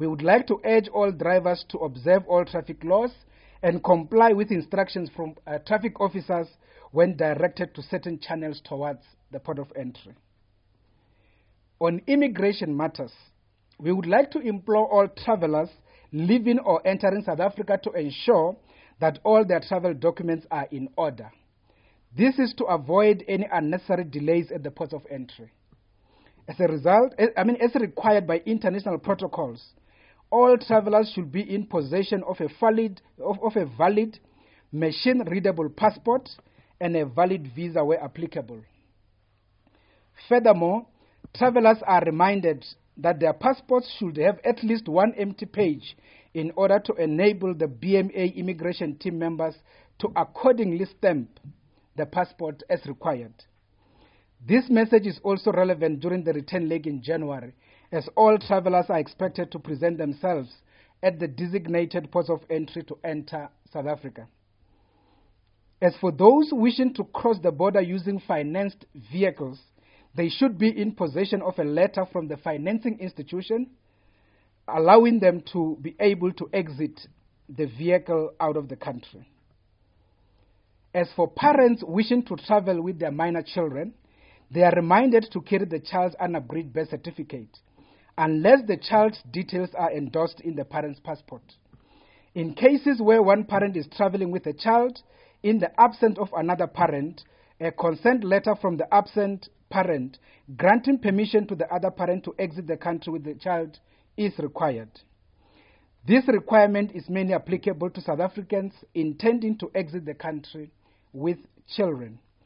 We would like to urge all drivers to observe all traffic laws and comply with instructions from traffic officers when directed to certain channels towards the port of entry. On immigration matters, we would like to implore all travelers leaving or entering South Africa to ensure that all their travel documents are in order. This is to avoid any unnecessary delays at the ports of entry. As a result, as required by international protocols, all travelers should be in possession of a valid machine-readable passport and a valid visa where applicable. Furthermore, travelers are reminded that their passports should have at least one empty page in order to enable the BMA immigration team members to accordingly stamp the passport as required. This message is also relevant during the return leg in January, as all travelers are expected to present themselves at the designated ports of entry to enter South Africa. As for those wishing to cross the border using financed vehicles, they should be in possession of a letter from the financing institution, allowing them to be able to exit the vehicle out of the country. As for parents wishing to travel with their minor children, they are reminded to carry the child's unabridged birth certificate, unless the child's details are endorsed in the parent's passport. In cases where one parent is traveling with a child, in the absence of another parent, a consent letter from the absent parent granting permission to the other parent to exit the country with the child is required. This requirement is mainly applicable to South Africans intending to exit the country with children.